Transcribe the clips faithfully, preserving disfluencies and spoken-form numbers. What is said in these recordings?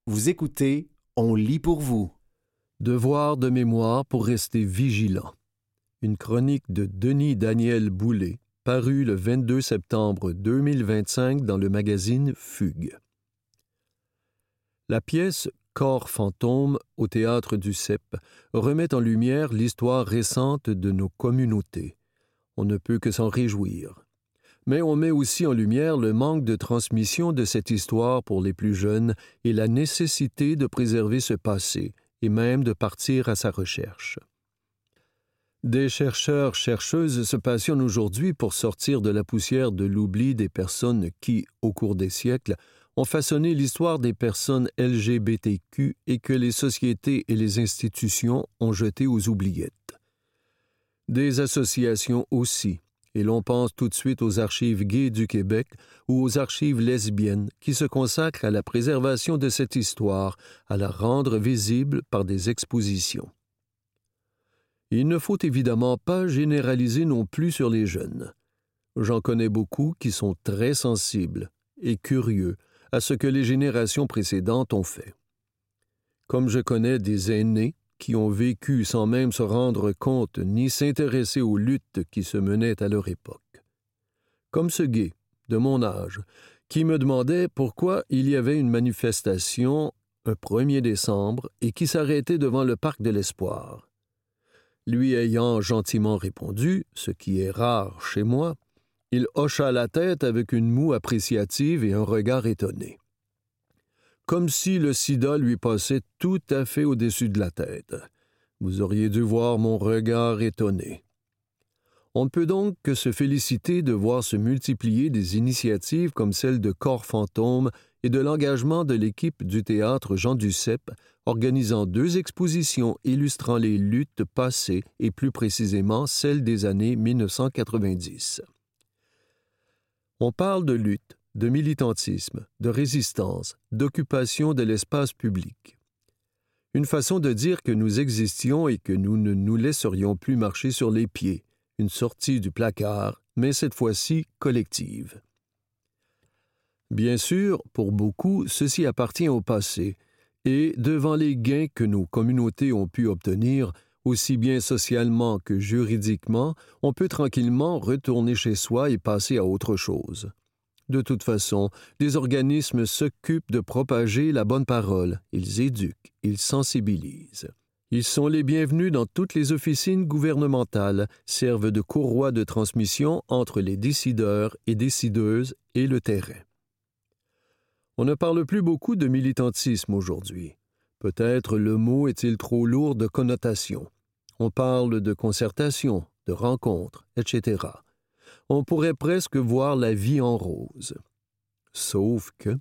Vous écoutez, on lit pour vous. Devoir de mémoire pour rester vigilant. Une chronique de Denis Daniel Boulay, parue le vingt-deux septembre deux mille vingt-cinq dans le magazine Fugue. La pièce Corps fantôme au théâtre du C E P remet en lumière l'histoire récente de nos communautés. On ne peut que s'en réjouir. Mais on met aussi en lumière le manque de transmission de cette histoire pour les plus jeunes et la nécessité de préserver ce passé et même de partir à sa recherche. Des chercheurs-chercheuses se passionnent aujourd'hui pour sortir de la poussière de l'oubli des personnes qui, au cours des siècles, ont façonné l'histoire des personnes L G B T Q et que les sociétés et les institutions ont jeté aux oubliettes. Des associations aussi. Et l'on pense tout de suite aux archives gays du Québec ou aux archives lesbiennes qui se consacrent à la préservation de cette histoire, à la rendre visible par des expositions. Il ne faut évidemment pas généraliser non plus sur les jeunes. J'en connais beaucoup qui sont très sensibles et curieux à ce que les générations précédentes ont fait. Comme je connais des aînés qui ont vécu sans même se rendre compte ni s'intéresser aux luttes qui se menaient à leur époque. Comme ce gay, de mon âge, qui me demandait pourquoi il y avait une manifestation un premier décembre et qui s'arrêtait devant le Parc de l'Espoir. Lui ayant gentiment répondu, ce qui est rare chez moi, il hocha la tête avec une moue appréciative et un regard étonné. Comme si le sida lui passait tout à fait au-dessus de la tête. Vous auriez dû voir mon regard étonné. On ne peut donc que se féliciter de voir se multiplier des initiatives comme celle de Corps fantôme et de l'engagement de l'équipe du théâtre Jean Duceppe, organisant deux expositions illustrant les luttes passées et plus précisément celles des années mille neuf cent quatre-vingt-dix. On parle de lutte, de militantisme, de résistance, d'occupation de l'espace public. Une façon de dire que nous existions et que nous ne nous laisserions plus marcher sur les pieds, une sortie du placard, mais cette fois-ci collective. Bien sûr, pour beaucoup, ceci appartient au passé, et devant les gains que nos communautés ont pu obtenir, aussi bien socialement que juridiquement, on peut tranquillement retourner chez soi et passer à autre chose. De toute façon, les organismes s'occupent de propager la bonne parole. Ils éduquent, ils sensibilisent. Ils sont les bienvenus dans toutes les officines gouvernementales, servent de courroie de transmission entre les décideurs et décideuses et le terrain. On ne parle plus beaucoup de militantisme aujourd'hui. Peut-être le mot est-il trop lourd de connotation. On parle de concertation, de rencontres, et cetera. On pourrait presque voir la vie en rose. Sauf que...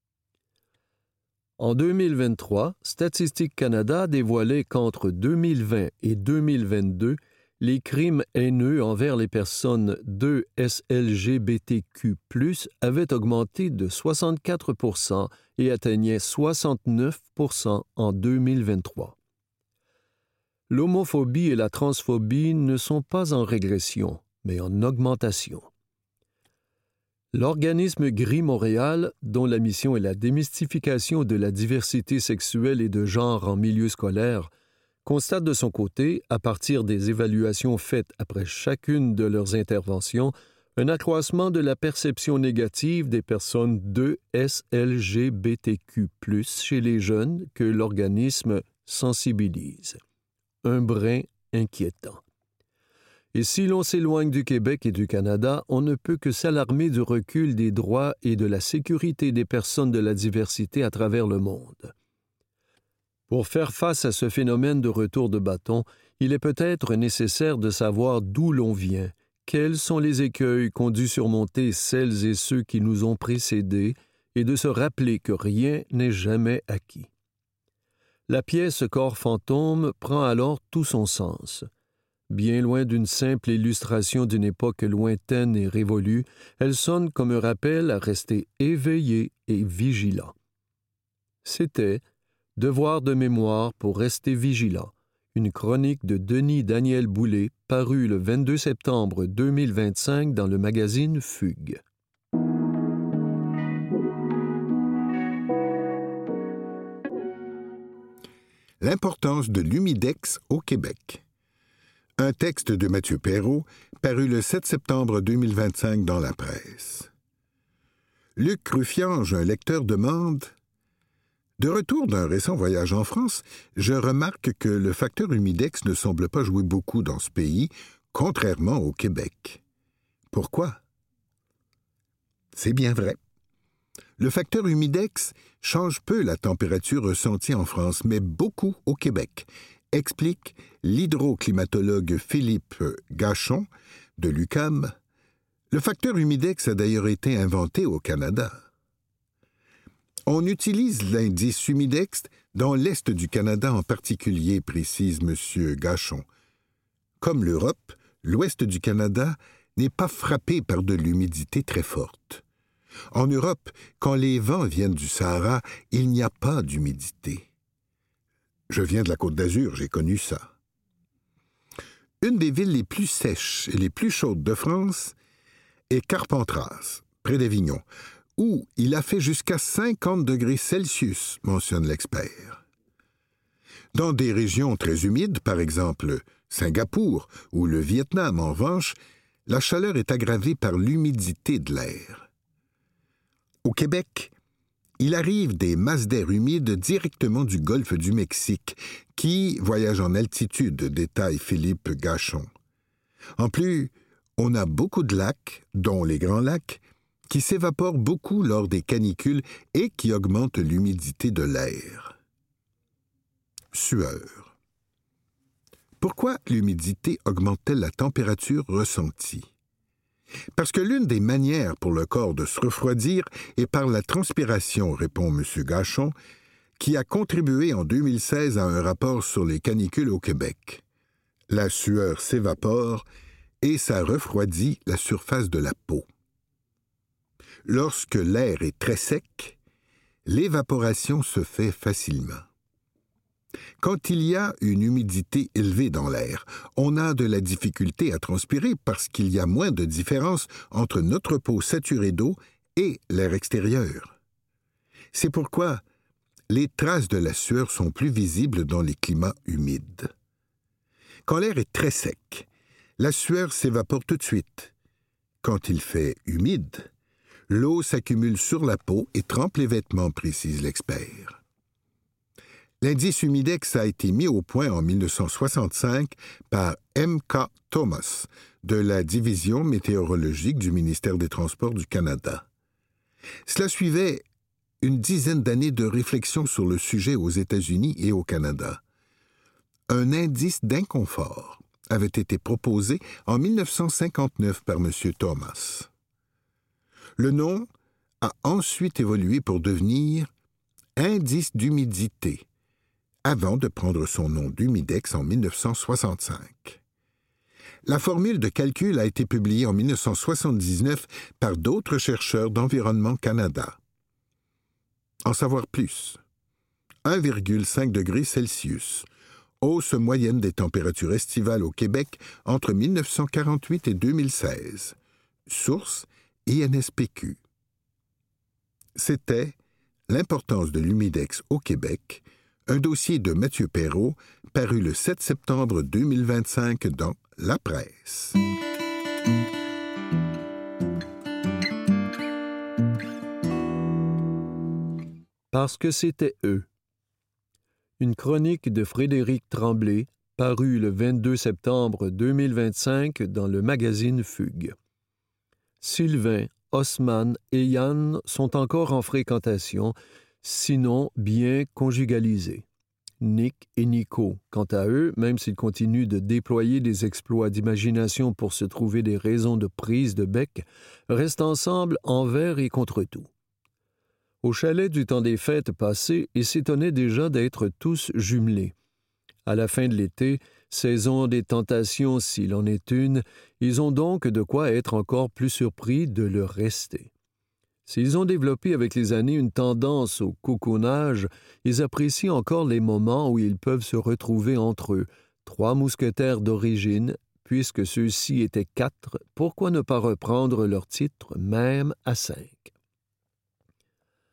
En deux mille vingt-trois, Statistique Canada dévoilait qu'entre deux mille vingt et deux mille vingt-deux, les crimes haineux envers les personnes deux S L G B T Q plus, avaient augmenté de soixante-quatre pour cent et atteignaient soixante-neuf pour cent en deux mille vingt-trois. L'homophobie et la transphobie ne sont pas en régression, mais en augmentation. L'organisme Gris Montréal, dont la mission est la démystification de la diversité sexuelle et de genre en milieu scolaire, constate de son côté, à partir des évaluations faites après chacune de leurs interventions, un accroissement de la perception négative des personnes deux S L G B T Q plus, chez les jeunes que l'organisme sensibilise. Un brin inquiétant. Et si l'on s'éloigne du Québec et du Canada, on ne peut que s'alarmer du recul des droits et de la sécurité des personnes de la diversité à travers le monde. Pour faire face à ce phénomène de retour de bâton, il est peut-être nécessaire de savoir d'où l'on vient, quels sont les écueils qu'ont dû surmonter celles et ceux qui nous ont précédés, et de se rappeler que rien n'est jamais acquis. La pièce Corps fantôme prend alors tout son sens. Bien loin d'une simple illustration d'une époque lointaine et révolue, elle sonne comme un rappel à rester éveillé et vigilant. C'était « Devoir de mémoire pour rester vigilant », une chronique de Denis Daniel Boulay parue le vingt-deux septembre deux mille vingt-cinq dans le magazine Fugue. L'importance de l'humidex au Québec. Un texte de Mathieu Perrault, paru le sept septembre deux mille vingt-cinq dans la presse. Luc Ruffiange, un lecteur, demande « De retour d'un récent voyage en France, je remarque que le facteur humidex ne semble pas jouer beaucoup dans ce pays, contrairement au Québec. Pourquoi? » C'est bien vrai. Le facteur humidex change peu la température ressentie en France, mais beaucoup au Québec, explique l'hydroclimatologue Philippe Gachon de l'U Q A M. Le facteur humidex a d'ailleurs été inventé au Canada. On utilise l'indice humidex dans l'Est du Canada en particulier, précise M. Gachon. Comme l'Europe, l'Ouest du Canada n'est pas frappé par de l'humidité très forte. En Europe, quand les vents viennent du Sahara, il n'y a pas d'humidité. Je viens de la Côte d'Azur, j'ai connu ça. Une des villes les plus sèches et les plus chaudes de France est Carpentras, près d'Avignon, où il a fait jusqu'à cinquante degrés Celsius, mentionne l'expert. Dans des régions très humides, par exemple Singapour ou le Vietnam, en revanche, la chaleur est aggravée par l'humidité de l'air. Au Québec, il arrive des masses d'air humides directement du golfe du Mexique, qui voyagent en altitude, détaille Philippe Gachon. En plus, on a beaucoup de lacs, dont les Grands Lacs, qui s'évaporent beaucoup lors des canicules et qui augmentent l'humidité de l'air. Sueur. Pourquoi l'humidité augmente-t-elle la température ressentie? Parce que l'une des manières pour le corps de se refroidir est par la transpiration, répond M. Gachon, qui a contribué en deux mille seize à un rapport sur les canicules au Québec. La sueur s'évapore et ça refroidit la surface de la peau. Lorsque l'air est très sec, l'évaporation se fait facilement. Quand il y a une humidité élevée dans l'air, on a de la difficulté à transpirer parce qu'il y a moins de différence entre notre peau saturée d'eau et l'air extérieur. C'est pourquoi les traces de la sueur sont plus visibles dans les climats humides. Quand l'air est très sec, la sueur s'évapore tout de suite. Quand il fait humide, l'eau s'accumule sur la peau et trempe les vêtements, précise l'expert. L'indice humidex a été mis au point en mille neuf cent soixante-cinq par M K Thomas de la Division météorologique du ministère des Transports du Canada. Cela suivait une dizaine d'années de réflexion sur le sujet aux États-Unis et au Canada. Un indice d'inconfort avait été proposé en mille neuf cent cinquante-neuf par M. Thomas. Le nom a ensuite évolué pour devenir indice d'humidité, avant de prendre son nom d'humidex en mille neuf cent soixante-cinq. La formule de calcul a été publiée en mille neuf cent soixante-dix-neuf par d'autres chercheurs d'Environnement Canada. En savoir plus. un virgule cinq degrés Celsius, hausse moyenne des températures estivales au Québec entre mille neuf cent quarante-huit et deux mille seize. Source I N S P Q. C'était l'importance de l'humidex au Québec, un dossier de Mathieu Perrault, paru le sept septembre deux mille vingt-cinq dans La Presse. Parce que c'était eux. Une chronique de Frédéric Tremblay, parue le vingt-deux septembre deux mille vingt-cinq dans le magazine Fugue. Sylvain, Osman et Yann sont encore en fréquentation, sinon bien conjugalisés. Nick et Nico, quant à eux, même s'ils continuent de déployer des exploits d'imagination pour se trouver des raisons de prise de bec, restent ensemble envers et contre tout. Au chalet du temps des fêtes passées, ils s'étonnaient déjà d'être tous jumelés. À la fin de l'été, saison des tentations s'il en est une, ils ont donc de quoi être encore plus surpris de le rester. S'ils ont développé avec les années une tendance au cocoonage, ils apprécient encore les moments où ils peuvent se retrouver entre eux, trois mousquetaires d'origine, puisque ceux-ci étaient quatre, pourquoi ne pas reprendre leur titre même à cinq?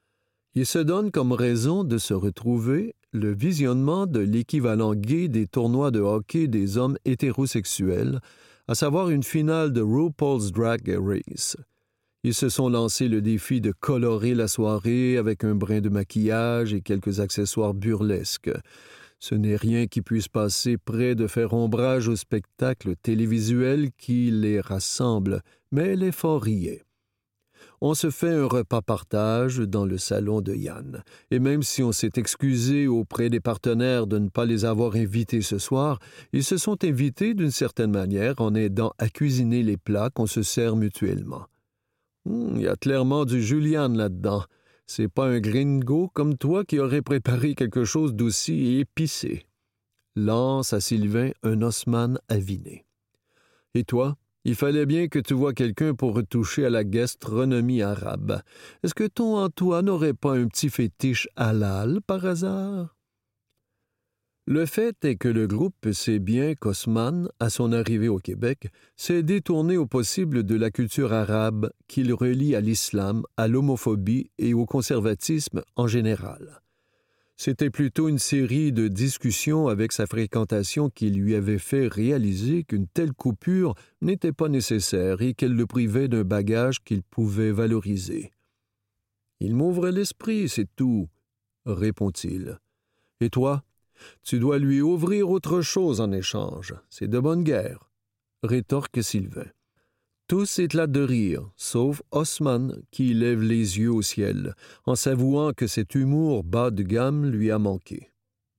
Il se donne comme raison de se retrouver le visionnement de l'équivalent gay des tournois de hockey des hommes hétérosexuels, à savoir une finale de RuPaul's Drag Race. Ils se sont lancés le défi de colorer la soirée avec un brin de maquillage et quelques accessoires burlesques. Ce n'est rien qui puisse passer près de faire ombrage au spectacle télévisuel qui les rassemble, mais l'effort y est. On se fait un repas partage dans le salon de Yann, et même si on s'est excusé auprès des partenaires de ne pas les avoir invités ce soir, ils se sont invités d'une certaine manière en aidant à cuisiner les plats qu'on se sert mutuellement. Il hum, y a clairement du Julian là-dedans. C'est pas un gringo comme toi qui aurait préparé quelque chose d'aussi épicé. Lance à Sylvain un Haussmann aviné. Et toi? Il fallait bien que tu vois quelqu'un pour retoucher à la gastronomie arabe. Est-ce que ton Antoine n'aurait pas un petit fétiche halal, par hasard? Le fait est que le groupe sait bien qu'Haussmann, à son arrivée au Québec, s'est détourné au possible de la culture arabe qu'il relie à l'islam, à l'homophobie et au conservatisme en général. C'était plutôt une série de discussions avec sa fréquentation qui lui avait fait réaliser qu'une telle coupure n'était pas nécessaire et qu'elle le privait d'un bagage qu'il pouvait valoriser. « Il m'ouvre l'esprit, c'est tout, » répond-il. « Et toi, tu dois lui ouvrir autre chose en échange. C'est de bonne guerre, » rétorque Sylvain. Tous éclatent de rire, sauf Haussmann qui lève les yeux au ciel, en s'avouant que cet humour bas de gamme lui a manqué.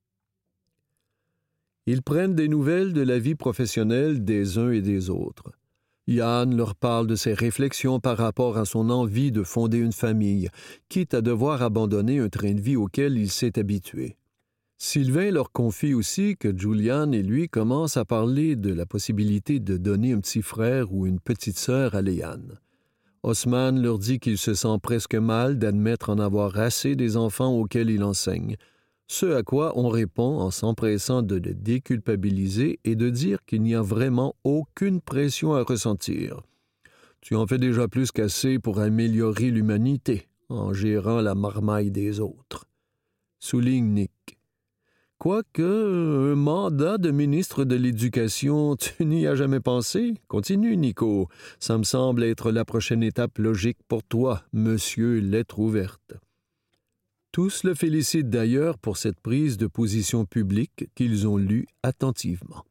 Ils prennent des nouvelles de la vie professionnelle des uns et des autres. Yann leur parle de ses réflexions par rapport à son envie de fonder une famille, quitte à devoir abandonner un train de vie auquel il s'est habitué. Sylvain leur confie aussi que Julian et lui commencent à parler de la possibilité de donner un petit frère ou une petite sœur à Léane. Haussmann leur dit qu'il se sent presque mal d'admettre en avoir assez des enfants auxquels il enseigne, ce à quoi on répond en s'empressant de le déculpabiliser et de dire qu'il n'y a vraiment aucune pression à ressentir. « Tu en fais déjà plus qu'assez pour améliorer l'humanité en gérant la marmaille des autres. » Souligne Nick. Quoique, un mandat de ministre de l'Éducation, tu n'y as jamais pensé? Continue, Nico. Ça me semble être la prochaine étape logique pour toi, monsieur Lettre ouverte. Tous le félicitent d'ailleurs pour cette prise de position publique qu'ils ont lue attentivement.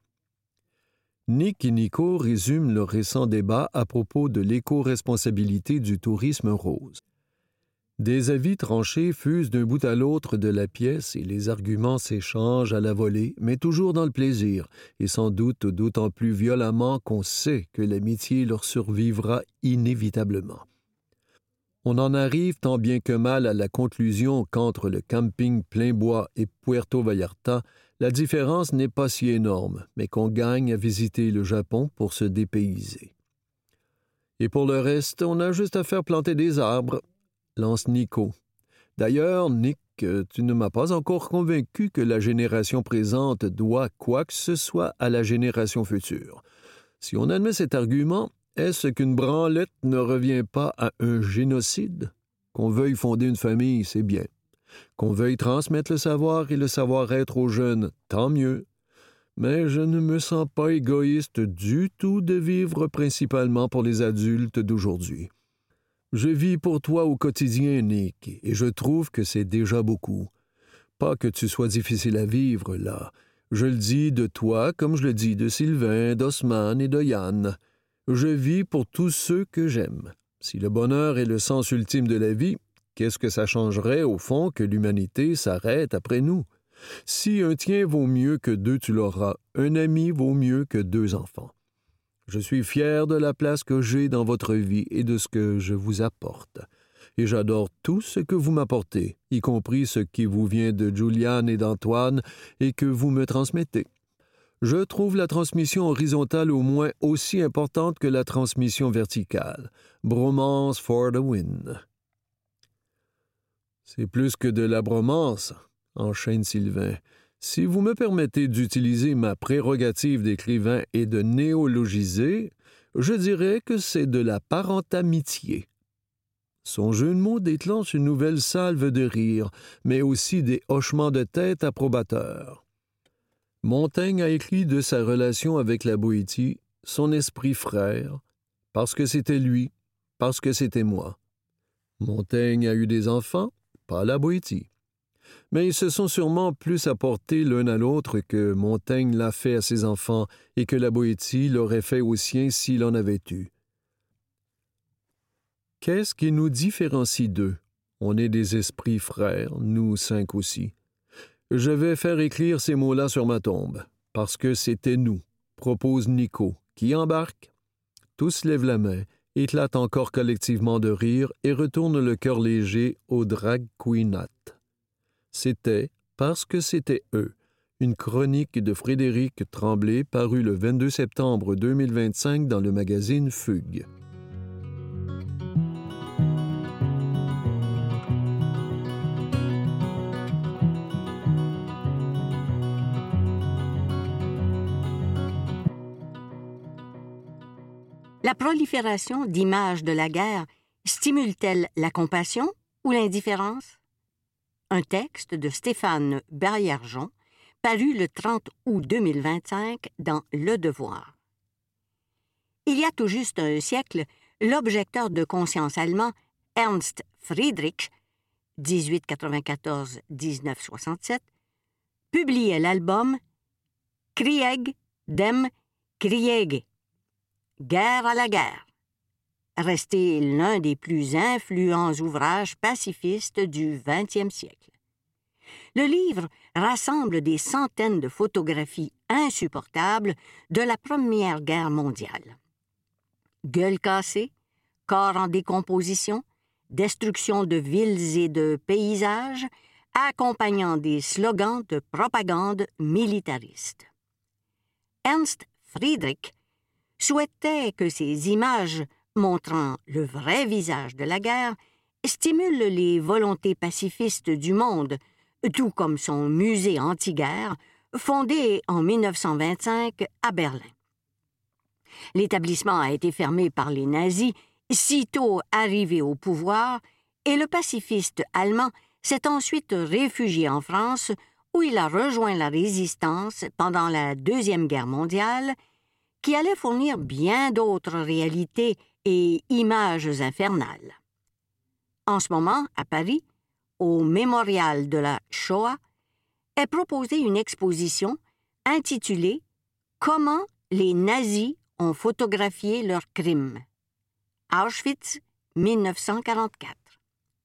Nick et Nico résument leur récent débat à propos de l'éco-responsabilité du tourisme rose. Des avis tranchés fusent d'un bout à l'autre de la pièce et les arguments s'échangent à la volée, mais toujours dans le plaisir, et sans doute d'autant plus violemment qu'on sait que l'amitié leur survivra inévitablement. On en arrive tant bien que mal à la conclusion qu'entre le camping Plainbois et Puerto Vallarta, la différence n'est pas si énorme, mais qu'on gagne à visiter le Japon pour se dépayser. Et pour le reste, on a juste à faire planter des arbres, lance Nico. D'ailleurs, Nick, tu ne m'as pas encore convaincu que la génération présente doit quoi que ce soit à la génération future. Si on admet cet argument, est-ce qu'une branlette ne revient pas à un génocide? Qu'on veuille fonder une famille, c'est bien. Qu'on veuille transmettre le savoir et le savoir-être aux jeunes, tant mieux. Mais je ne me sens pas égoïste du tout de vivre principalement pour les adultes d'aujourd'hui. Je vis pour toi au quotidien, Nick, et je trouve que c'est déjà beaucoup. Pas que tu sois difficile à vivre, là. Je le dis de toi comme je le dis de Sylvain, d'Haussmann et de Yann. Je vis pour tous ceux que j'aime. Si le bonheur est le sens ultime de la vie, qu'est-ce que ça changerait, au fond, que l'humanité s'arrête après nous? Si un tien vaut mieux que deux, tu l'auras. Un ami vaut mieux que deux enfants. Je suis fier de la place que j'ai dans votre vie et de ce que je vous apporte. Et j'adore tout ce que vous m'apportez, y compris ce qui vous vient de Julian et d'Antoine et que vous me transmettez. Je trouve la transmission horizontale au moins aussi importante que la transmission verticale. Bromance for the win. C'est plus que de la bromance, enchaîne Sylvain. Si vous me permettez d'utiliser ma prérogative d'écrivain et de néologiser, je dirais que c'est de la parentamitié. Son jeu de mots déclenche une nouvelle salve de rire, mais aussi des hochements de tête approbateurs. Montaigne a écrit de sa relation avec la Boétie son esprit frère, parce que c'était lui, parce que c'était moi. Montaigne a eu des enfants, pas la Boétie. Mais ils se sont sûrement plus apportés l'un à l'autre que Montaigne l'a fait à ses enfants et que la Boétie l'aurait fait aux siens s'il en avait eu. Qu'est-ce qui nous différencie d'eux? On est des esprits frères, nous cinq aussi. Je vais faire écrire ces mots-là sur ma tombe, parce que c'était nous, propose Nico, qui embarque. Tous lèvent la main, éclatent encore collectivement de rire et retournent le cœur léger au drag queenat. C'était, parce que c'était eux, une chronique de Frédéric Tremblay parue le vingt-deux septembre deux mille vingt-cinq dans le magazine Fugue. La prolifération d'images de la guerre stimule-t-elle la compassion ou l'indifférence? Un texte de Stéphane Baillargeon, paru le trente août deux mille vingt-cinq dans Le Devoir. Il y a tout juste un siècle, l'objecteur de conscience allemand Ernst Friedrich, dix-huit quatre-vingt-quatorze à dix-neuf soixante-sept, publiait l'album Krieg dem Kriege, Guerre à la guerre, resté l'un des plus influents ouvrages pacifistes du vingtième siècle. Le livre rassemble des centaines de photographies insupportables de la Première Guerre mondiale. Gueules cassées, corps en décomposition, destruction de villes et de paysages, accompagnant des slogans de propagande militariste. Ernst Friedrich souhaitait que ces images montrant le vrai visage de la guerre stimulent les volontés pacifistes du monde, tout comme son musée anti-guerre, fondé en mille neuf cent vingt-cinq à Berlin. L'établissement a été fermé par les nazis sitôt arrivé au pouvoir et le pacifiste allemand s'est ensuite réfugié en France où il a rejoint la résistance pendant la Deuxième Guerre mondiale qui allait fournir bien d'autres réalités et images infernales. En ce moment, à Paris, au Mémorial de la Shoah, est proposée une exposition intitulée « Comment les nazis ont photographié leurs crimes » Auschwitz, mille neuf cent quarante-quatre.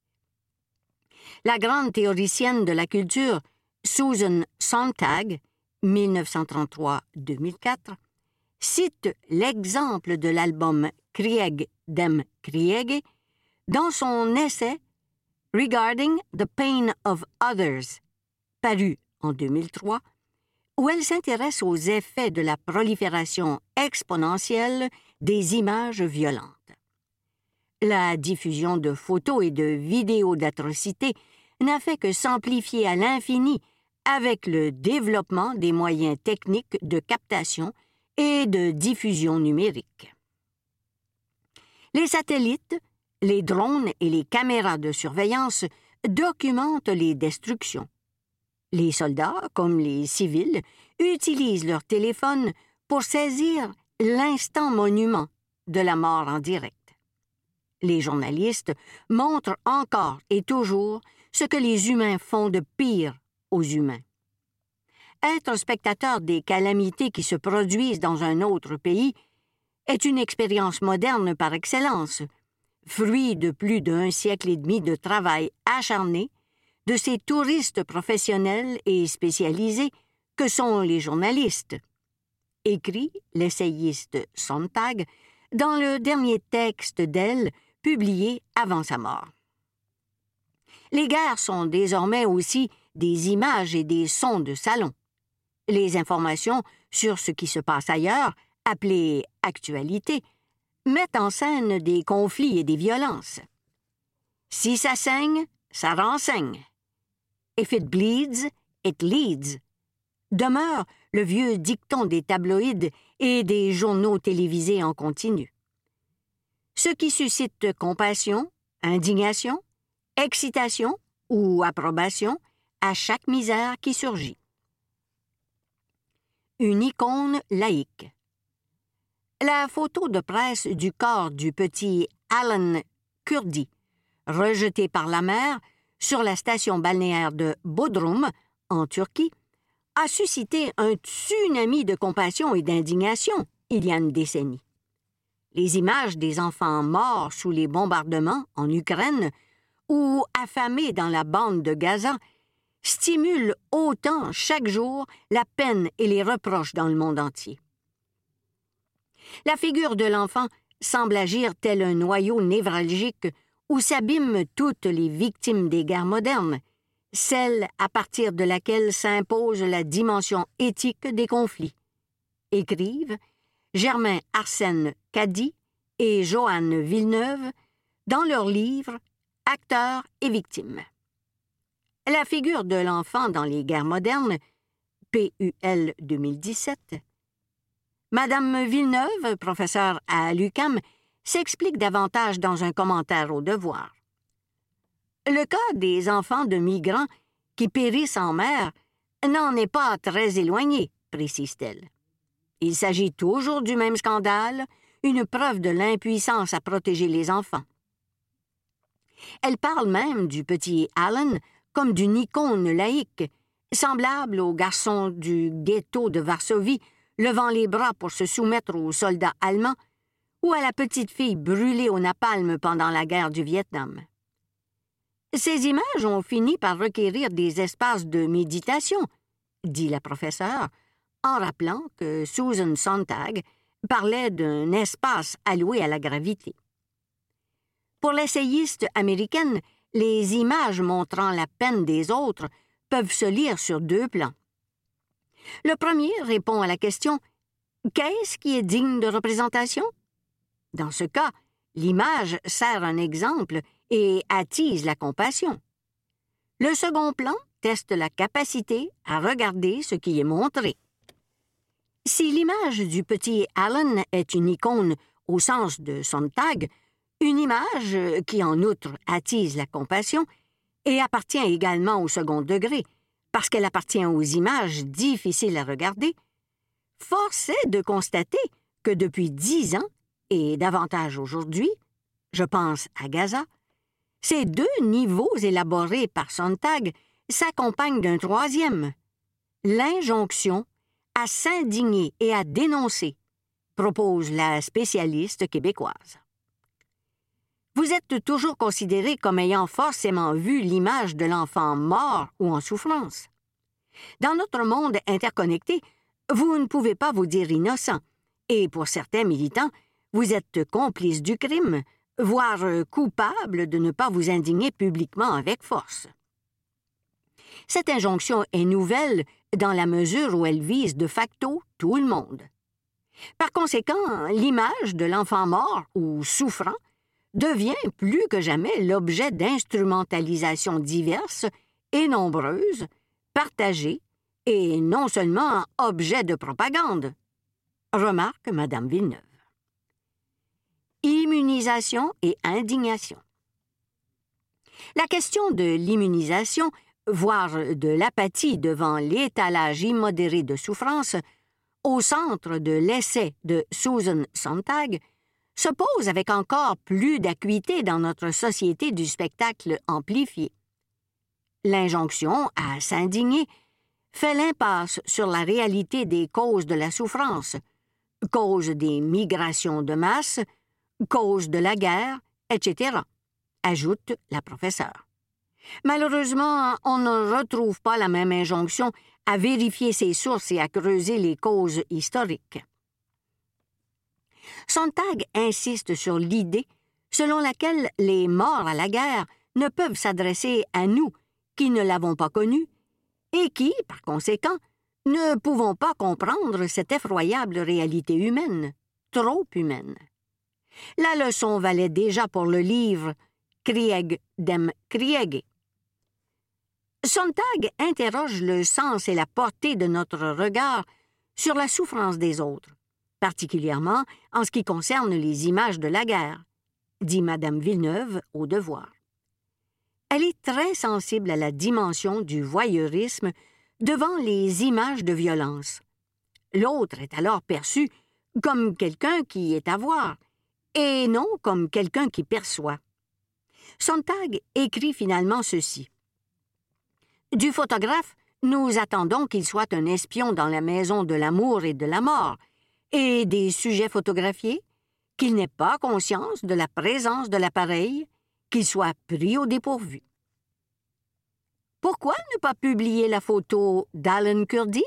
La grande théoricienne de la culture Susan Sontag, mille neuf cent trente-trois à deux mille quatre, cite l'exemple de l'album Krieg dem Kriege dans son essai Regarding the Pain of Others, paru en deux mille trois, où elle s'intéresse aux effets de la prolifération exponentielle des images violentes. La diffusion de photos et de vidéos d'atrocités n'a fait que s'amplifier à l'infini avec le développement des moyens techniques de captation et de diffusion numérique. Les satellites, les drones et les caméras de surveillance documentent les destructions. Les soldats, comme les civils, utilisent leur téléphone pour saisir l'instant monument de la mort en direct. Les journalistes montrent encore et toujours ce que les humains font de pire aux humains. Être spectateur des calamités qui se produisent dans un autre pays est une expérience moderne par excellence, fruit de plus d'un siècle et demi de travail acharné de ces touristes professionnels et spécialisés que sont les journalistes, écrit l'essayiste Sontag dans le dernier texte d'elle publié avant sa mort. Les guerres sont désormais aussi des images et des sons de salon. Les informations sur ce qui se passe ailleurs, appelées « actualité », mettent en scène des conflits et des violences. Si ça saigne, ça renseigne. If it bleeds, it leads. Demeure le vieux dicton des tabloïds et des journaux télévisés en continu. Ce qui suscite compassion, indignation, excitation ou approbation à chaque misère qui surgit. Une icône laïque. La photo de presse du corps du petit Alan Kurdi, rejeté par la mer sur la station balnéaire de Bodrum, en Turquie, a suscité un tsunami de compassion et d'indignation il y a une décennie. Les images des enfants morts sous les bombardements en Ukraine ou affamés dans la bande de Gaza stimulent autant chaque jour la peine et les reproches dans le monde entier. La figure de l'enfant semble agir tel un noyau névralgique où s'abîment toutes les victimes des guerres modernes, celle à partir de laquelle s'impose la dimension éthique des conflits, écrivent Germain Arsène Cady et Joanne Villeneuve dans leur livre « Acteurs et victimes ». La figure de l'enfant dans les guerres modernes, P U L deux mille dix-sept. Madame Villeneuve, professeure à l'U Q A M, s'explique davantage dans un commentaire au Devoir. Le cas des enfants de migrants qui périssent en mer n'en est pas très éloigné, précise-t-elle. Il s'agit toujours du même scandale, une preuve de l'impuissance à protéger les enfants. Elle parle même du petit Alan comme d'une icône laïque, semblable au garçon du ghetto de Varsovie, levant les bras pour se soumettre aux soldats allemands, ou à la petite fille brûlée au napalm pendant la guerre du Vietnam. Ces images ont fini par requérir des espaces de méditation, dit la professeure, en rappelant que Susan Sontag parlait d'un espace alloué à la gravité. Pour l'essayiste américaine, les images montrant la peine des autres peuvent se lire sur deux plans. Le premier répond à la question « Qu'est-ce qui est digne de représentation ?» Dans ce cas, l'image sert un exemple et attise la compassion. Le second plan teste la capacité à regarder ce qui est montré. Si l'image du petit Alan est une icône au sens de Sontag, une image qui en outre attise la compassion et appartient également au second degré, parce qu'elle appartient aux images difficiles à regarder, force est de constater que depuis dix ans, et davantage aujourd'hui, je pense à Gaza, ces deux niveaux élaborés par Sontag s'accompagnent d'un troisième, l'injonction à s'indigner et à dénoncer, propose la spécialiste québécoise. Vous êtes toujours considéré comme ayant forcément vu l'image de l'enfant mort ou en souffrance. Dans notre monde interconnecté, vous ne pouvez pas vous dire innocent, et pour certains militants, vous êtes complice du crime, voire coupable de ne pas vous indigner publiquement avec force. Cette injonction est nouvelle dans la mesure où elle vise de facto tout le monde. Par conséquent, l'image de l'enfant mort ou souffrant devient plus que jamais l'objet d'instrumentalisations diverses et nombreuses, partagées et non seulement objet de propagande, remarque Madame Villeneuve. Immunisation et indignation. La question de l'immunisation, voire de l'apathie devant l'étalage immodéré de souffrance, au centre de l'essai de Susan Sontag, se pose avec encore plus d'acuité dans notre société du spectacle amplifié. L'injonction à s'indigner fait l'impasse sur la réalité des causes de la souffrance, causes des migrations de masse, causes de la guerre, et cetera, ajoute la professeure. Malheureusement, on ne retrouve pas la même injonction à vérifier ses sources et à creuser les causes historiques. Sontag insiste sur l'idée selon laquelle les morts à la guerre ne peuvent s'adresser à nous qui ne l'avons pas connue et qui, par conséquent, ne pouvons pas comprendre cette effroyable réalité humaine, trop humaine. La leçon valait déjà pour le livre « Krieg dem Kriege ». Sontag interroge le sens et la portée de notre regard sur la souffrance des autres, particulièrement en ce qui concerne les images de la guerre, dit Madame Villeneuve au Devoir. Elle est très sensible à la dimension du voyeurisme devant les images de violence. L'autre est alors perçu comme quelqu'un qui est à voir, et non comme quelqu'un qui perçoit. Sontag écrit finalement ceci. « Du photographe, nous attendons qu'il soit un espion dans la maison de l'amour et de la mort, et des sujets photographiés, qu'il n'ait pas conscience de la présence de l'appareil, qu'il soit pris au dépourvu. » Pourquoi ne pas publier la photo d'Alan Kurdi?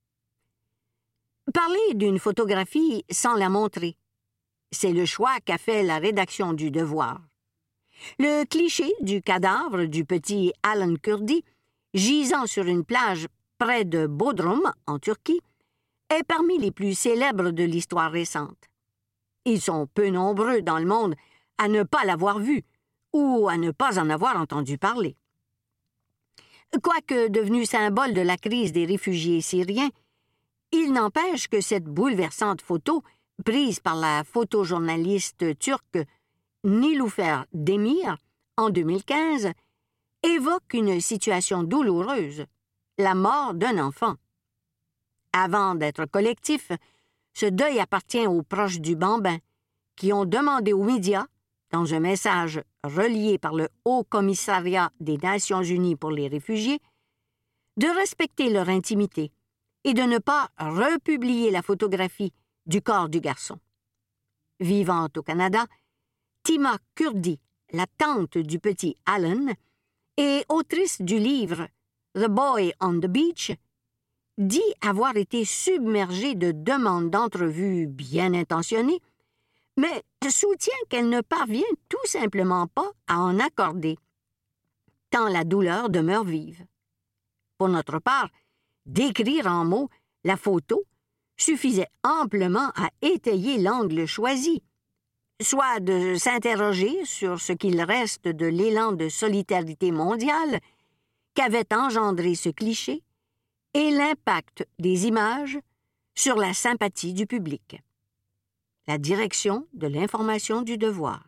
Parler d'une photographie sans la montrer, c'est le choix qu'a fait la rédaction du Devoir. Le cliché du cadavre du petit Alan Kurdi, gisant sur une plage près de Bodrum, en Turquie, est parmi les plus célèbres de l'histoire récente. Ils sont peu nombreux dans le monde à ne pas l'avoir vu ou à ne pas en avoir entendu parler. Quoique devenu symbole de la crise des réfugiés syriens, il n'empêche que cette bouleversante photo, prise par la photojournaliste turque Nilüfer Demir en deux mille quinze, évoque une situation douloureuse, la mort d'un enfant. Avant d'être collectif, ce deuil appartient aux proches du bambin, qui ont demandé aux médias, dans un message relié par le Haut Commissariat des Nations Unies pour les réfugiés, de respecter leur intimité et de ne pas republier la photographie du corps du garçon. Vivante au Canada, Tima Kurdi, la tante du petit Alan, et autrice du livre « The Boy on the Beach », dit avoir été submergée de demandes d'entrevues bien intentionnées, mais soutient qu'elle ne parvient tout simplement pas à en accorder, tant la douleur demeure vive. Pour notre part, décrire en mots la photo suffisait amplement à étayer l'angle choisi, soit de s'interroger sur ce qu'il reste de l'élan de solidarité mondiale qu'avait engendré ce cliché et l'impact des images sur la sympathie du public. La direction de l'information du Devoir.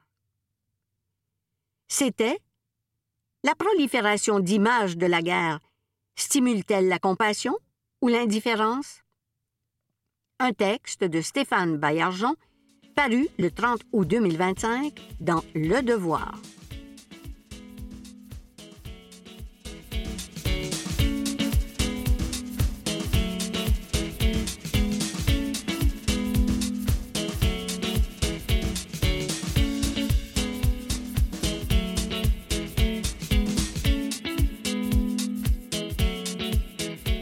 C'était « La prolifération d'images de la guerre stimule-t-elle la compassion ou l'indifférence? » Un texte de Stéphane Baillargeon, paru le trente août deux mille vingt-cinq dans Le Devoir.